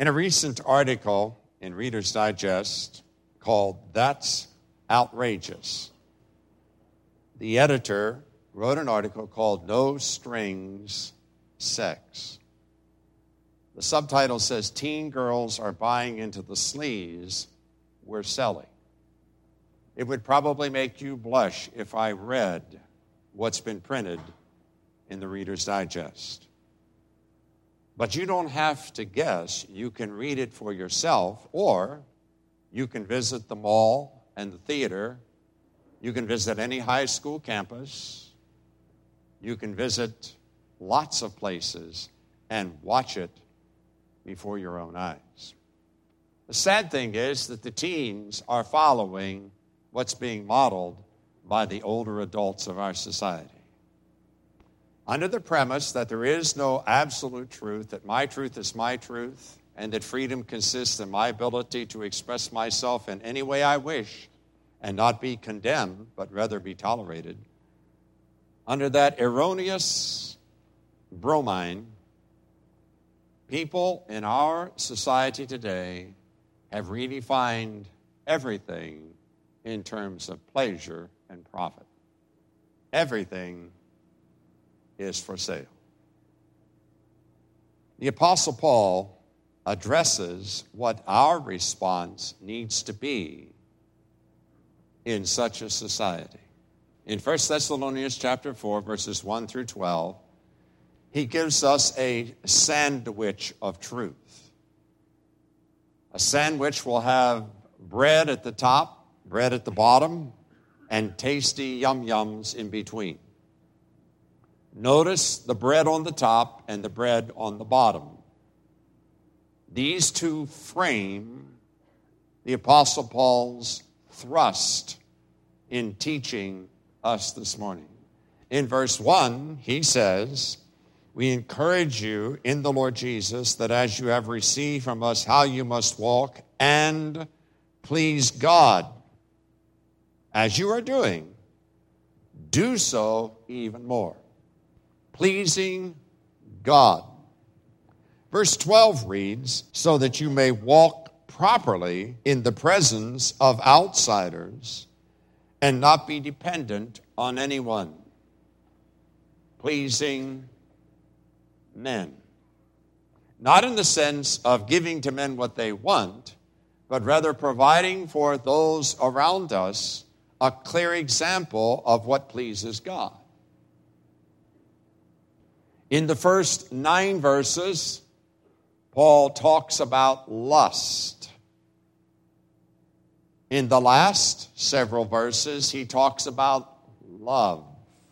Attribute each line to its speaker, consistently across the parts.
Speaker 1: In a recent article in Reader's Digest called That's Outrageous, the editor wrote an article called No Strings Sex. The subtitle says, "Teen girls are buying into the sleaze we're selling." It would probably make you blush if I read what's been printed in the Reader's Digest. But you don't have to guess. You can read it for yourself, or you can visit the mall and the theater. You can visit any high school campus. You can visit lots of places and watch it before your own eyes. The sad thing is that the teens are following what's being modeled by the older adults of our society. Under the premise that there is no absolute truth, that my truth is my truth, and that freedom consists in my ability to express myself in any way I wish and not be condemned, but rather be tolerated, under that erroneous bromine, people in our society today have redefined everything in terms of pleasure and profit. Everything is for sale. The Apostle Paul addresses what our response needs to be in such a society. In 1 Thessalonians chapter 4, verses 1 through 12, he gives us a sandwich of truth. A sandwich will have bread at the top, bread at the bottom, and tasty yum-yums in between. Notice the bread on the top and the bread on the bottom. These two frame the Apostle Paul's thrust in teaching us this morning. In verse 1, he says, "We encourage you in the Lord Jesus that as you have received from us how you must walk and please God, as you are doing, do so even more." Pleasing God. Verse 12 reads, "So that you may walk properly in the presence of outsiders and not be dependent on anyone." Pleasing men. Not in the sense of giving to men what they want, but rather providing for those around us a clear example of what pleases God. In the first 9 verses, Paul talks about lust. In the last several verses, he talks about love.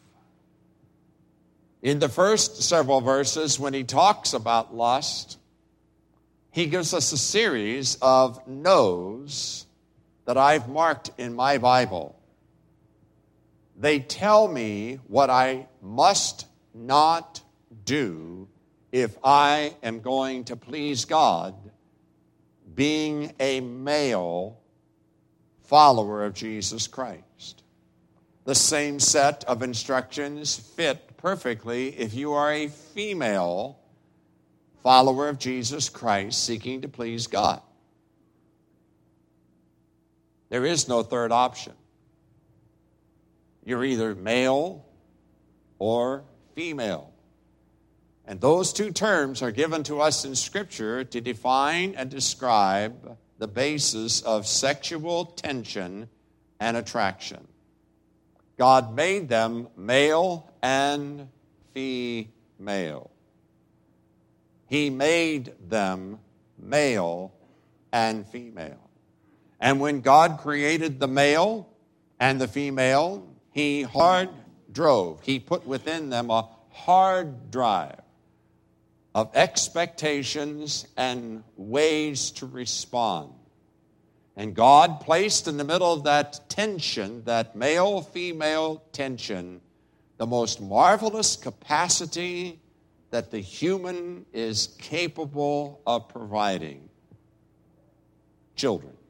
Speaker 1: In the first several verses, when he talks about lust, he gives us a series of no's that I've marked in my Bible. They tell me what I must not do if I am going to please God, being a male follower of Jesus Christ. The same set of instructions fit perfectly if you are a female follower of Jesus Christ seeking to please God. There is no third option. You're either male or female. And those two terms are given to us in Scripture to define and describe the basis of sexual tension and attraction. God made them male and female. He made them male and female. And when God created the male and the female, he hard drove. He put within them a hard drive of expectations and ways to respond. And God placed in the middle of that tension, that male-female tension, the most marvelous capacity that the human is capable of providing: children.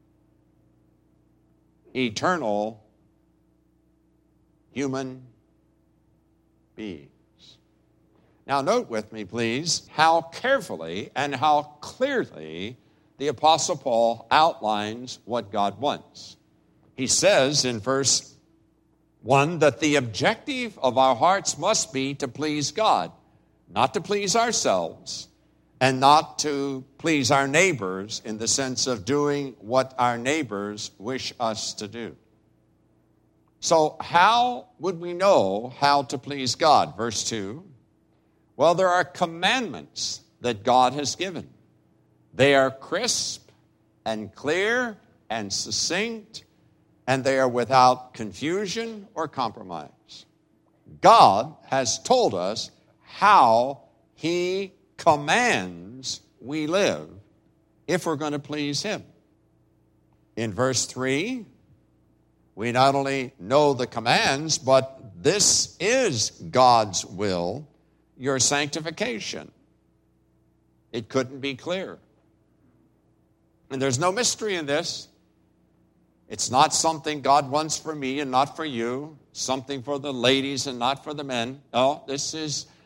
Speaker 1: Eternal human beings. Now note with me, please, how carefully and how clearly the Apostle Paul outlines what God wants. He says in verse 1 that the objective of our hearts must be to please God, not to please ourselves, and not to please our neighbors in the sense of doing what our neighbors wish us to do. So how would we know how to please God? Verse 2, well, there are commandments that God has given. They are crisp and clear and succinct, and they are without confusion or compromise. God has told us how He commands we live if we're going to please Him. In verse 3, we not only know the commands, but this is God's will, your sanctification. It couldn't be clearer. And there's no mystery in this. It's not something God wants for me and not for you, something for the ladies and not for the men. No, this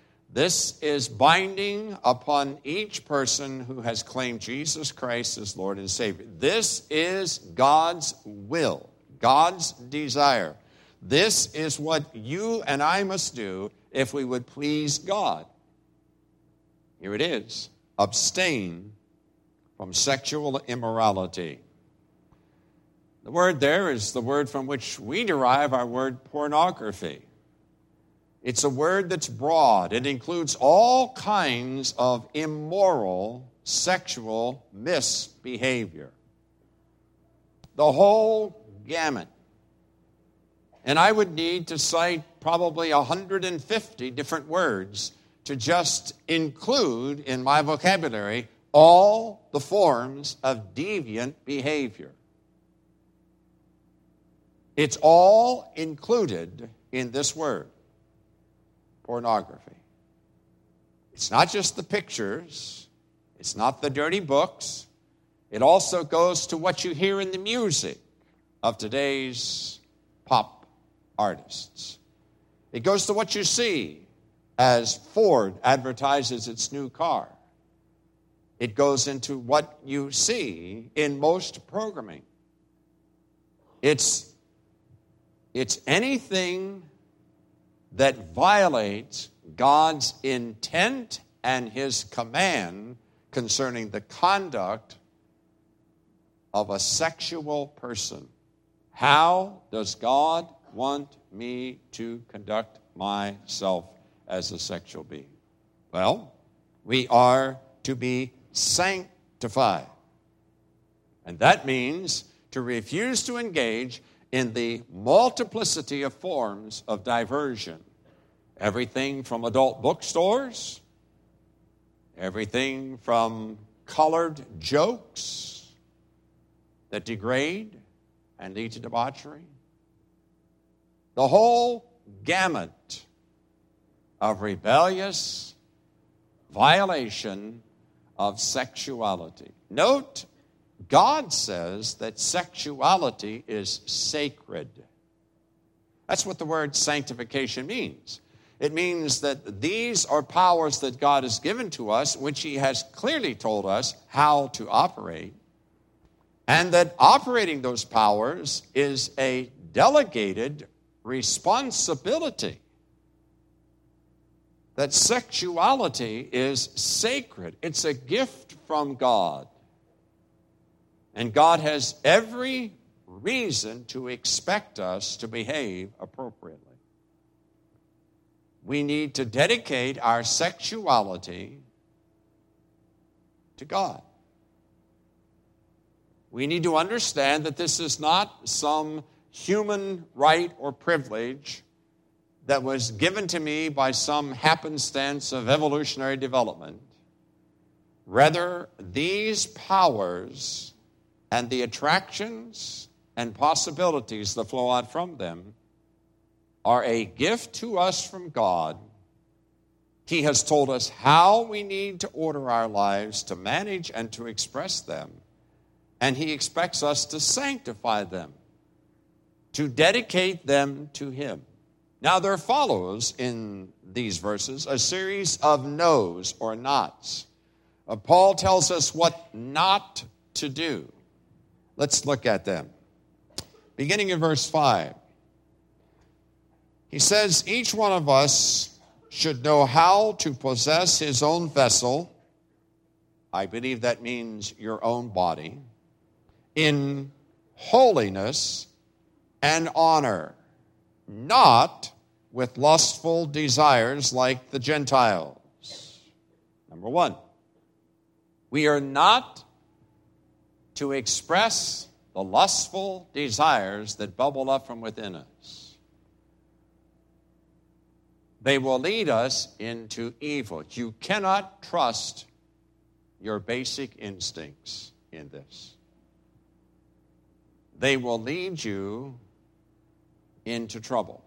Speaker 1: is binding upon each person who has claimed Jesus Christ as Lord and Savior. This is God's will, God's desire. This is what you and I must do if we would please God. Here it is. Abstain from sexual immorality. The word there is the word from which we derive our word pornography. It's a word that's broad. It includes all kinds of immoral sexual misbehavior. The whole gamut. And I would need to cite probably 150 different words to just include in my vocabulary all the forms of deviant behavior. It's all included in this word, pornography. It's not just the pictures. It's not the dirty books. It also goes to what you hear in the music of today's pop artists. It goes to what you see as Ford advertises its new car. It goes into what you see in most programming. It's anything that violates God's intent and His command concerning the conduct of a sexual person. How does God want me to conduct myself as a sexual being? Well, we are to be sanctified. And that means to refuse to engage in the multiplicity of forms of diversion. Everything from adult bookstores, everything from colored jokes that degrade and lead to debauchery. The whole gamut of rebellious violation of sexuality. Note, God says that sexuality is sacred. That's what the word sanctification means. It means that these are powers that God has given to us, which He has clearly told us how to operate, and that operating those powers is a delegated responsibility. That sexuality is sacred. It's a gift from God. And God has every reason to expect us to behave appropriately. We need to dedicate our sexuality to God. We need to understand that this is not some human right or privilege that was given to me by some happenstance of evolutionary development. Rather, these powers and the attractions and possibilities that flow out from them are a gift to us from God. He has told us how we need to order our lives, to manage and to express them. And He expects us to sanctify them, to dedicate them to Him. Now there follows in these verses a series of no's or nots. Paul tells us what not to do. Let's look at them. Beginning in verse 5. He says, each one of us should know how to possess his own vessel. I believe that means your own body. In holiness and honor, not with lustful desires like the Gentiles. Number one, we are not to express the lustful desires that bubble up from within us. They will lead us into evil. You cannot trust your basic instincts in this. They will lead you into trouble.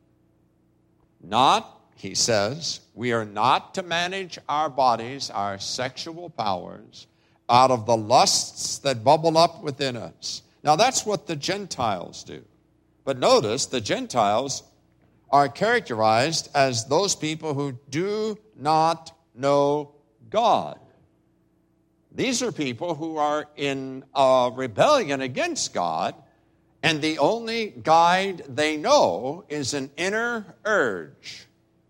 Speaker 1: Not, he says, we are not to manage our bodies, our sexual powers, out of the lusts that bubble up within us. Now that's what the Gentiles do. But notice the Gentiles are characterized as those people who do not know God. These are people who are in rebellion against God, and the only guide they know is an inner urge.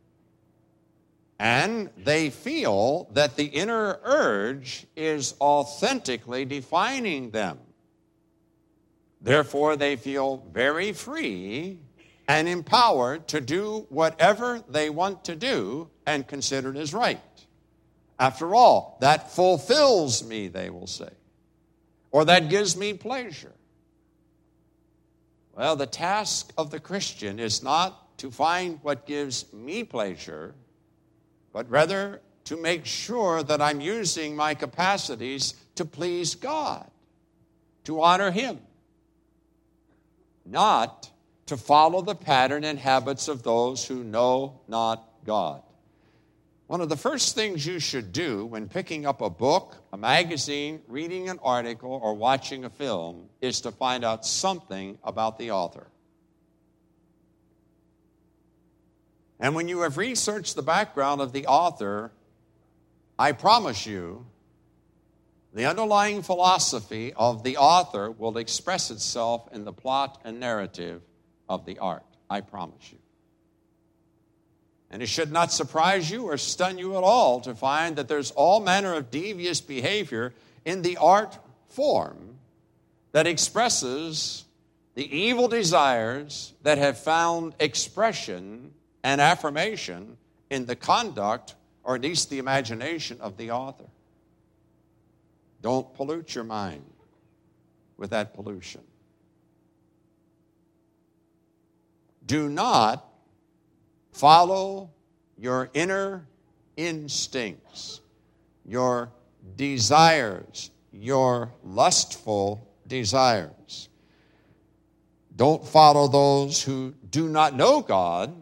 Speaker 1: And they feel that the inner urge is authentically defining them. Therefore, they feel very free and empowered to do whatever they want to do and consider it as right. After all, that fulfills me, they will say, or that gives me pleasure. Well, the task of the Christian is not to find what gives me pleasure, but rather to make sure that I'm using my capacities to please God, to honor Him, not to follow the pattern and habits of those who know not God. One of the first things you should do when picking up a book, a magazine, reading an article, or watching a film is to find out something about the author. And when you have researched the background of the author, I promise you, the underlying philosophy of the author will express itself in the plot and narrative of the art. I promise you. And it should not surprise you or stun you at all to find that there's all manner of devious behavior in the art form that expresses the evil desires that have found expression and affirmation in the conduct, or at least the imagination, of the author. Don't pollute your mind with that pollution. Do not follow your inner instincts, your desires, your lustful desires. Don't follow those who do not know God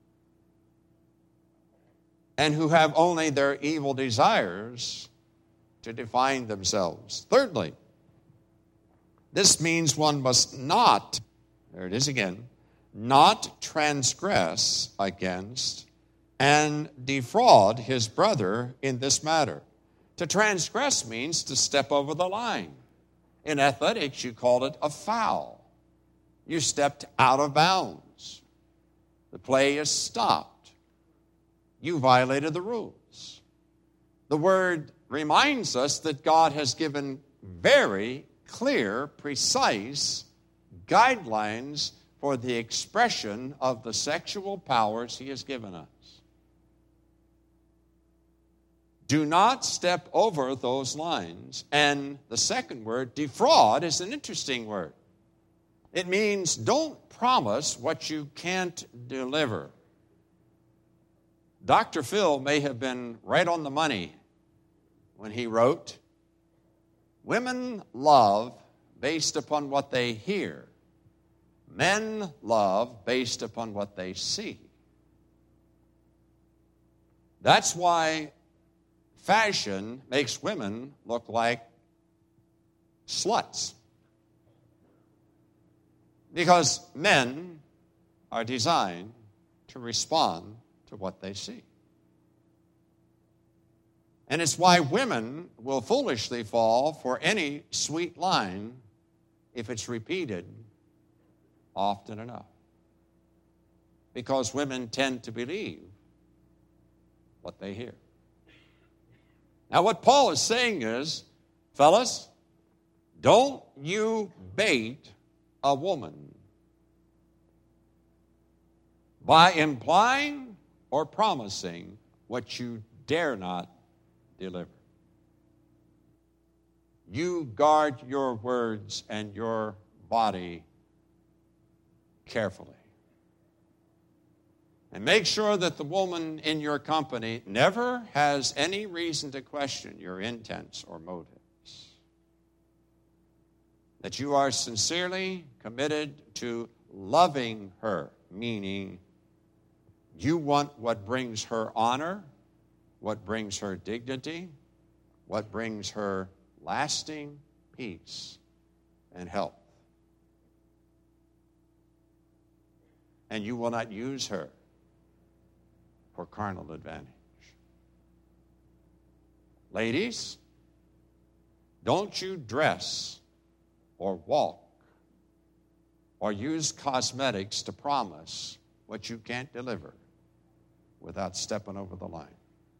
Speaker 1: and who have only their evil desires to define themselves. Thirdly, this means one must not, there it is again, not transgress against and defraud his brother in this matter. To transgress means to step over the line. In athletics, you call it a foul. You stepped out of bounds. The play is stopped. You violated the rules. The word reminds us that God has given very clear, precise guidelines for the expression of the sexual powers He has given us. Do not step over those lines. And the second word, defraud, is an interesting word. It means don't promise what you can't deliver. Dr. Phil may have been right on the money when he wrote, women love based upon what they hear. Men love based upon what they see. That's why fashion makes women look like sluts. Because men are designed to respond to what they see. And it's why women will foolishly fall for any sweet line if it's repeated often enough. Because women tend to believe what they hear. Now, what Paul is saying is, fellas, don't you bait a woman by implying or promising what you dare not deliver. You guard your words and your body carefully. And make sure that the woman in your company never has any reason to question your intents or motives. That you are sincerely committed to loving her, meaning you want what brings her honor, what brings her dignity, what brings her lasting peace and health. And you will not use her for carnal advantage. Ladies, don't you dress or walk or use cosmetics to promise what you can't deliver without stepping over the line.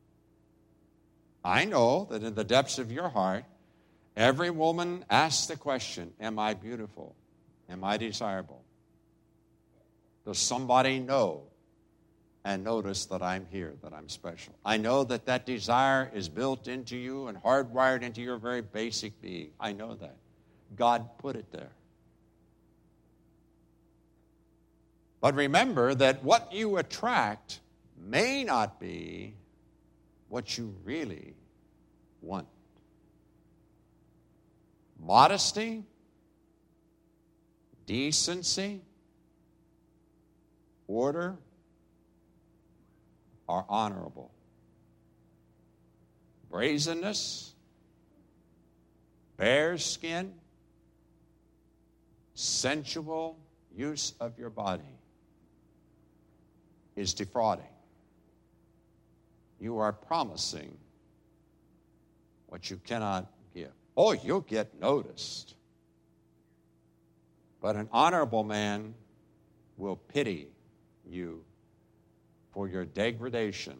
Speaker 1: I know that in the depths of your heart, every woman asks the question, am I beautiful? Am I desirable? Does somebody know and notice that I'm here, that I'm special? I know that that desire is built into you and hardwired into your very basic being. I know that. God put it there. But remember that what you attract may not be what you really want. Modesty, decency, order are honorable. Brazenness, bare skin, sensual use of your body is defrauding. You are promising what you cannot give. Oh, you'll get noticed. But an honorable man will pity you for your degradation.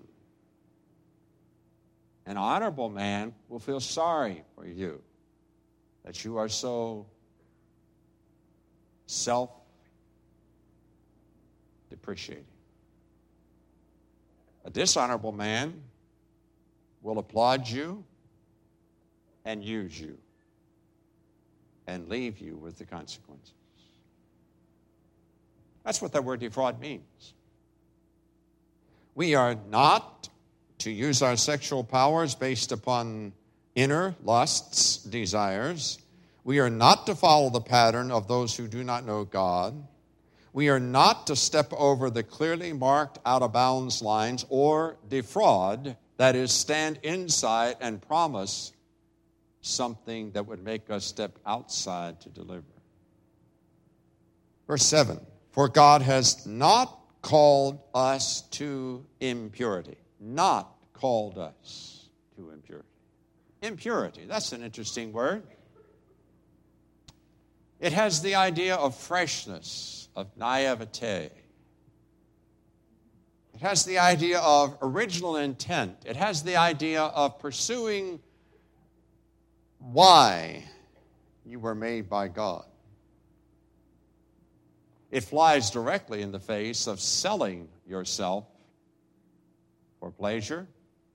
Speaker 1: An honorable man will feel sorry for you that you are so self-depreciating. A dishonorable man will applaud you and use you and leave you with the consequences. That's what that word defraud means. We are not to use our sexual powers based upon inner lusts, desires. We are not to follow the pattern of those who do not know God. We are not to step over the clearly marked out-of-bounds lines or defraud, that is, stand inside and promise something that would make us step outside to deliver. Verse 7, for God has not called us to impurity. Not called us to impurity. Impurity, that's an interesting word. It has the idea of freshness, of naivete. It has the idea of original intent. It has the idea of pursuing why you were made by God. It flies directly in the face of selling yourself for pleasure.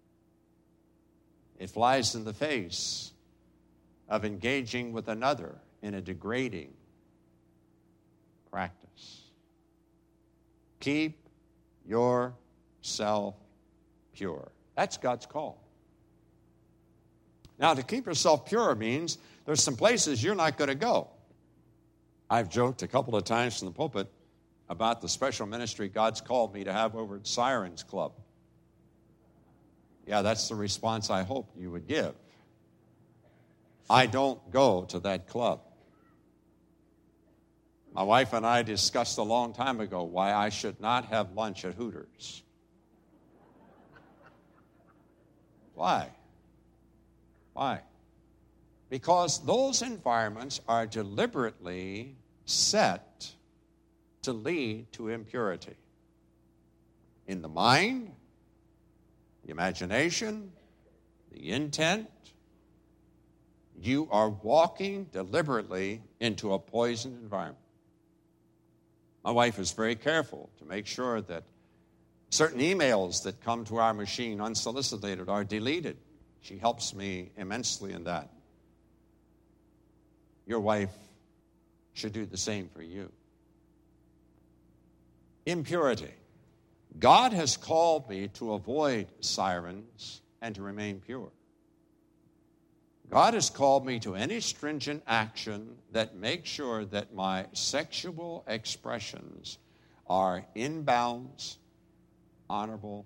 Speaker 1: It flies in the face of engaging with another in a degrading practice. Keep yourself pure. That's God's call. Now, to keep yourself pure means there's some places you're not going to go. I've joked a couple of times from the pulpit about the special ministry God's called me to have over at Sirens Club. Yeah, that's the response I hoped you would give. I don't go to that club. My wife and I discussed a long time ago why I should not have lunch at Hooters. Why? Why? Because those environments are deliberately set to lead to impurity. In the mind, the imagination, the intent, you are walking deliberately into a poisoned environment. My wife is very careful to make sure that certain emails that come to our machine unsolicited are deleted. She helps me immensely in that. Your wife should do the same for you. Impurity. God has called me to avoid sirens and to remain pure. God has called me to any stringent action that makes sure that my sexual expressions are in bounds, honorable,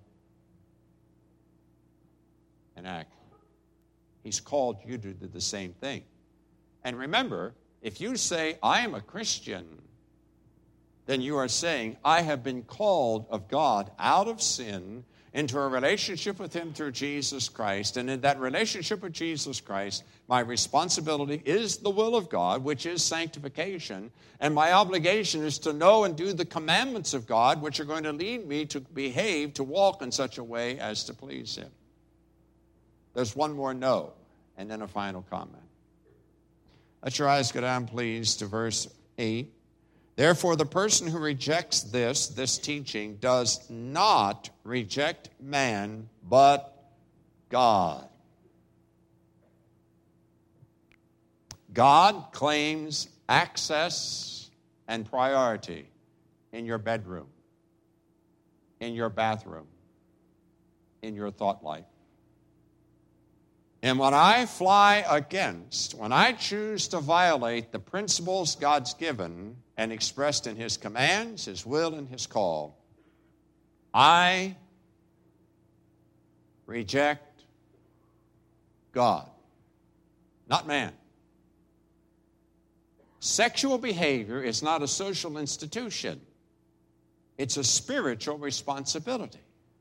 Speaker 1: and accurate. He's called you to do the same thing. And remember, if you say, I am a Christian, then you are saying, I have been called of God out of sin into a relationship with Him through Jesus Christ. And in that relationship with Jesus Christ, my responsibility is the will of God, which is sanctification. And my obligation is to know and do the commandments of God, which are going to lead me to behave, to walk in such a way as to please Him. There's one more no, and then a final comment. Let your eyes go down, please, to verse 8. Therefore, the person who rejects this teaching does not reject man, but God. God claims access and priority in your bedroom, in your bathroom, in your thought life. And when I when I choose to violate the principles God's given and expressed in His commands, His will, and His call, I reject God, not man. Sexual behavior is not a social institution. It's a spiritual responsibility.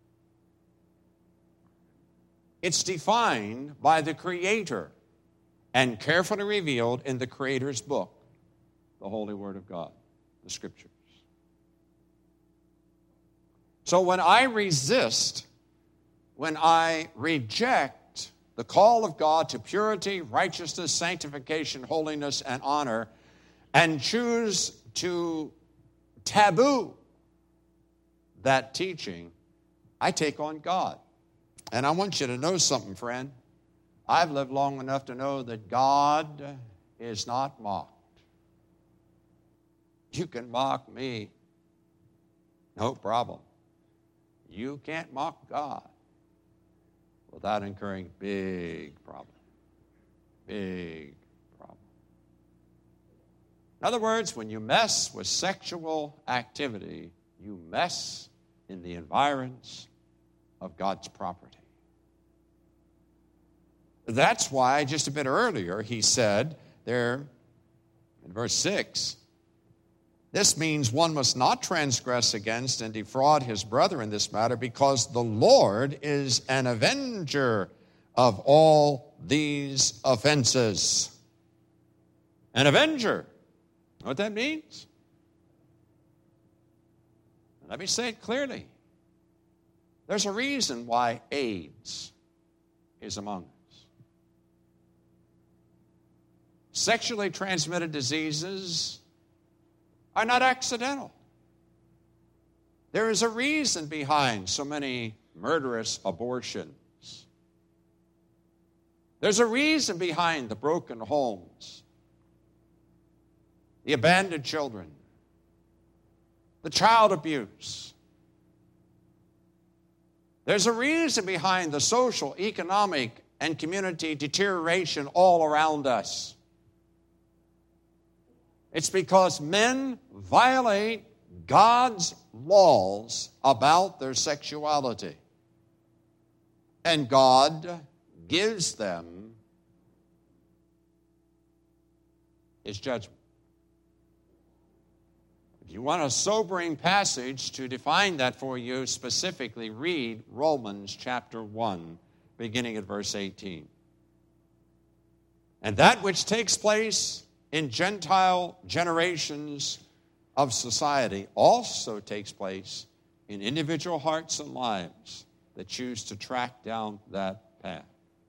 Speaker 1: It's defined by the Creator and carefully revealed in the Creator's book, the Holy Word of God, the Scriptures. So when I resist, when I reject the call of God to purity, righteousness, sanctification, holiness, and honor, and choose to taboo that teaching, I take on God. And I want you to know something, friend. I've lived long enough to know that God is not mocked. You can mock me, no problem. You can't mock God without incurring big problem. Big problem. In other words, when you mess with sexual activity, you mess in the environs of God's property. That's why just a bit earlier he said there in verse 6, this means one must not transgress against and defraud his brother in this matter, because the Lord is an avenger of all these offenses. An avenger. Know what that means? Let me say it clearly. There's a reason why AIDS is among us. Sexually transmitted diseases are not accidental. There is a reason behind so many murderous abortions. There's a reason behind the broken homes, the abandoned children, the child abuse. There's a reason behind the social, economic, and community deterioration all around us. It's because men violate God's laws about their sexuality. And God gives them His judgment. you want a sobering passage to define that for you specifically, read Romans chapter 1, beginning at verse 18. And that which takes place in Gentile generations of society also takes place in individual hearts and lives that choose to track down that path.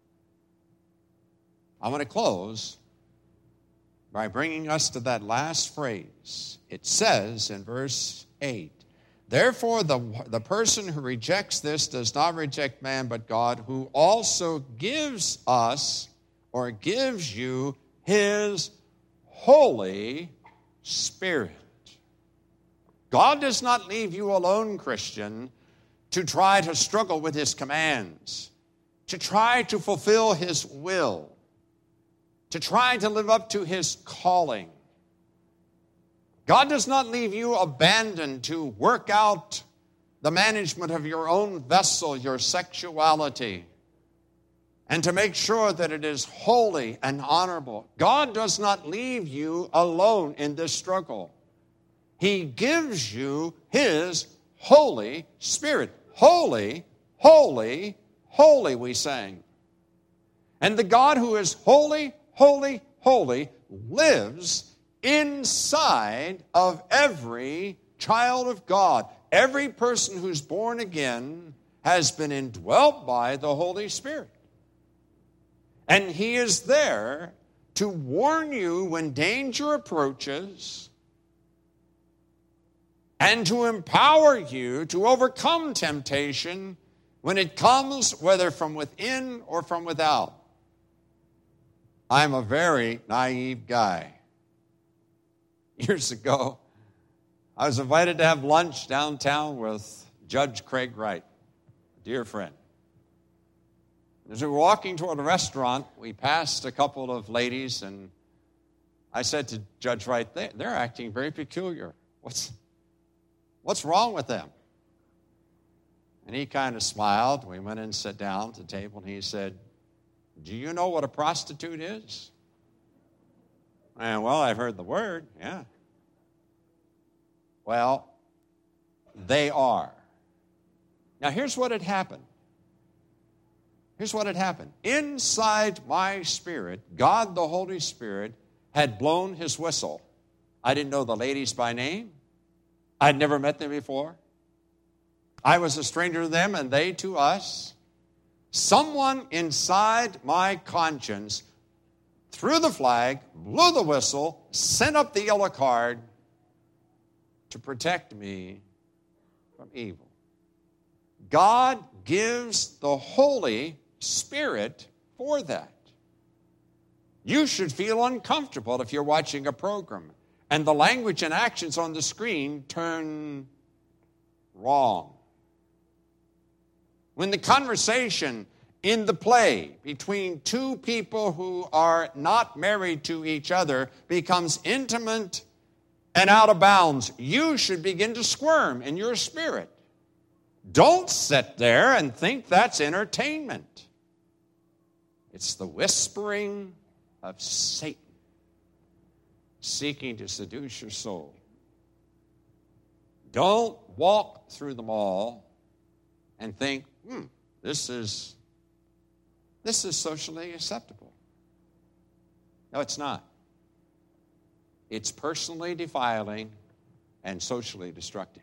Speaker 1: I want to close by bringing us to that last phrase. It says in verse 8, therefore the person who rejects this does not reject man but God, who also gives us or gives you his Holy Spirit. God does not leave you alone, Christian, to try to struggle with his commands, to try to fulfill his will, to try to live up to his calling. God does not leave you abandoned to work out the management of your own vessel, your sexuality, and to make sure that it is holy and honorable. God does not leave you alone in this struggle. He gives you his Holy Spirit. Holy, holy, holy, we sang. And the God who is holy, holy, holy lives inside of every child of God. Every person who's born again has been indwelt by the Holy Spirit. And he is there to warn you when danger approaches and to empower you to overcome temptation when it comes, whether from within or from without. I'm a very naive guy. Years ago, I was invited to have lunch downtown with Judge Craig Wright, a dear friend. As we were walking toward a restaurant, we passed a couple of ladies, and I said to Judge Wright, they're acting very peculiar. What's wrong with them? And he kind of smiled. We went in and sat down at the table, and he said, do you know what a prostitute is? And, well, I've heard the word, yeah. Well, they are. Now, here's what had happened. Here's what had happened. Inside my spirit, God the Holy Spirit had blown his whistle. I didn't know the ladies by name. I'd never met them before. I was a stranger to them and they to us. Someone inside my conscience threw the flag, blew the whistle, sent up the yellow card to protect me from evil. God gives the Holy Spirit for that. You should feel uncomfortable if you're watching a program and the language and actions on the screen turn wrong. When the conversation in the play between two people who are not married to each other becomes intimate and out of bounds, you should begin to squirm in your spirit. Don't sit there and think that's entertainment. It's the whispering of Satan seeking to seduce your soul. Don't walk through the mall and think, this is socially acceptable. No, it's not. It's personally defiling and socially destructive.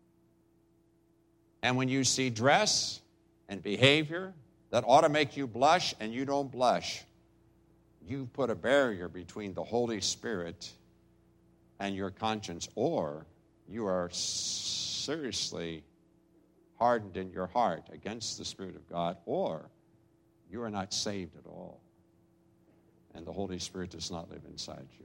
Speaker 1: And when you see dress and behavior that ought to make you blush and you don't blush, you've put a barrier between the Holy Spirit and your conscience, or you are seriously hardened in your heart against the Spirit of God, or you are not saved at all, and the Holy Spirit does not live inside you.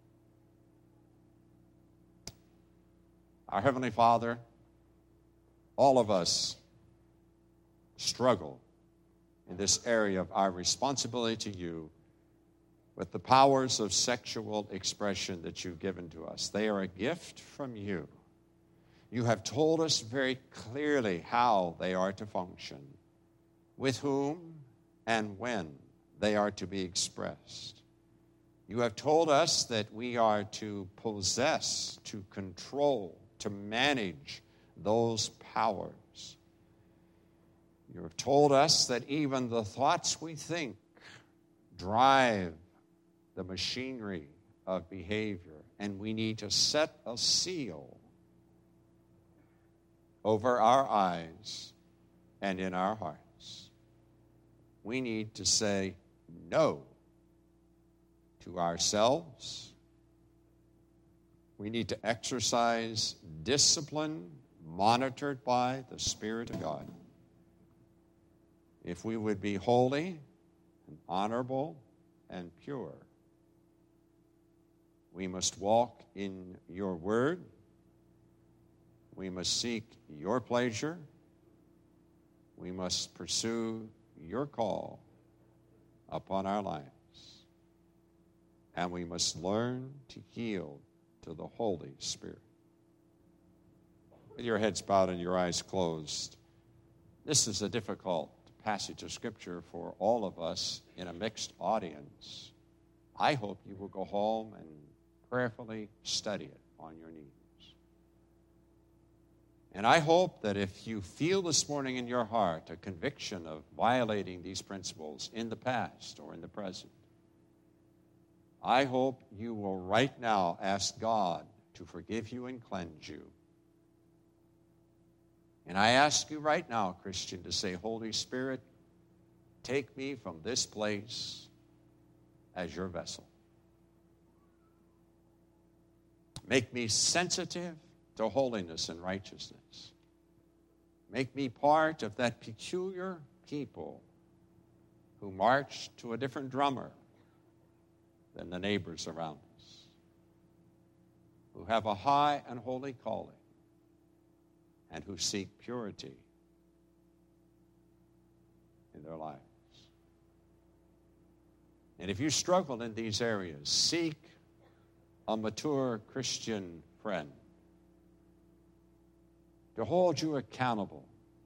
Speaker 1: Our Heavenly Father, all of us struggle in this area of our responsibility to you with the powers of sexual expression that you've given to us. They are a gift from you. You have told us very clearly how they are to function, with whom and when they are to be expressed. You have told us that we are to possess, to control, to manage those powers. You have told us that even the thoughts we think drive the machinery of behavior, and we need to set a seal over our eyes and in our hearts. We need to say no to ourselves. We need to exercise discipline monitored by the Spirit of God. If we would be holy and honorable and pure, we must walk in your word. We must seek your pleasure. We must pursue your call upon our lives. And we must learn to yield to the Holy Spirit. With your heads bowed and your eyes closed, this is a difficult passage of Scripture for all of us in a mixed audience. I hope you will go home and prayerfully study it on your knees. And I hope that if you feel this morning in your heart a conviction of violating these principles in the past or in the present, I hope you will right now ask God to forgive you and cleanse you. And I ask you right now, Christian, to say, Holy Spirit, take me from this place as your vessel. Make me sensitive to holiness and righteousness. Make me part of that peculiar people who march to a different drummer than the neighbors around us, who have a high and holy calling, and who seek purity in their lives. And if you struggle in these areas, seek a mature Christian friend to hold you accountable.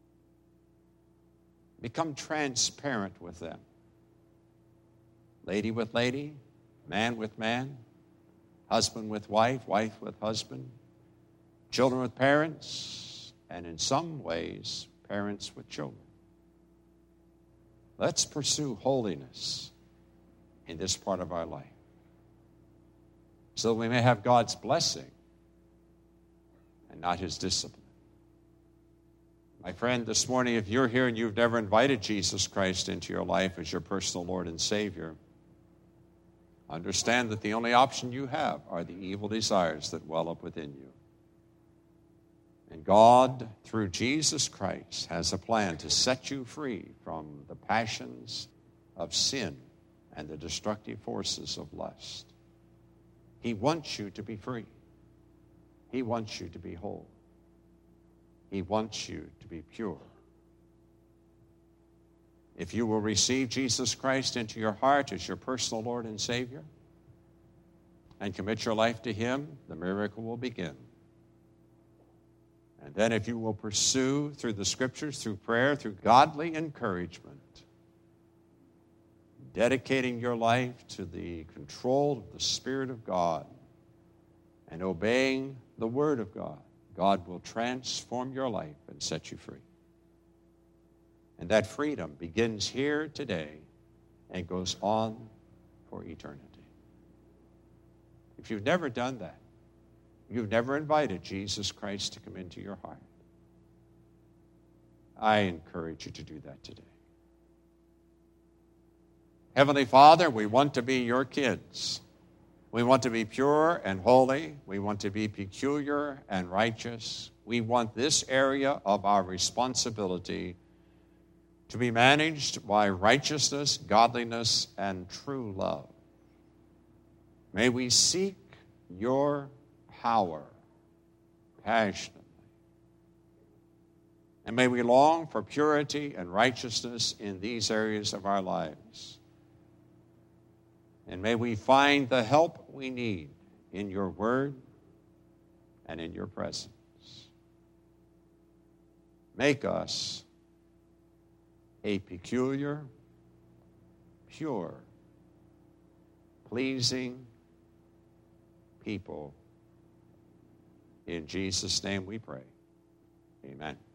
Speaker 1: Become transparent with them. Lady with lady, man with man, husband with wife, wife with husband, children with parents, and in some ways, parents with children. Let's pursue holiness in this part of our life so that we may have God's blessing and not his discipline. My friend, this morning, if you're here and you've never invited Jesus Christ into your life as your personal Lord and Savior, understand that the only option you have are the evil desires that well up within you. And God, through Jesus Christ, has a plan to set you free from the passions of sin and the destructive forces of lust. He wants you to be free. He wants you to be whole. He wants you to be pure. If you will receive Jesus Christ into your heart as your personal Lord and Savior and commit your life to him, the miracle will begin. And then if you will pursue through the Scriptures, through prayer, through godly encouragement, dedicating your life to the control of the Spirit of God and obeying the Word of God, God will transform your life and set you free. And that freedom begins here today and goes on for eternity. If you've never done that, you've never invited Jesus Christ to come into your heart, I encourage you to do that today. Heavenly Father, we want to be your kids. We want to be pure and holy. We want to be peculiar and righteous. We want this area of our responsibility to be managed by righteousness, godliness, and true love. May we seek your power passionately. And may we long for purity and righteousness in these areas of our lives. And may we find the help we need in your word and in your presence. Make us a peculiar, pure, pleasing people. In Jesus' name we pray. Amen.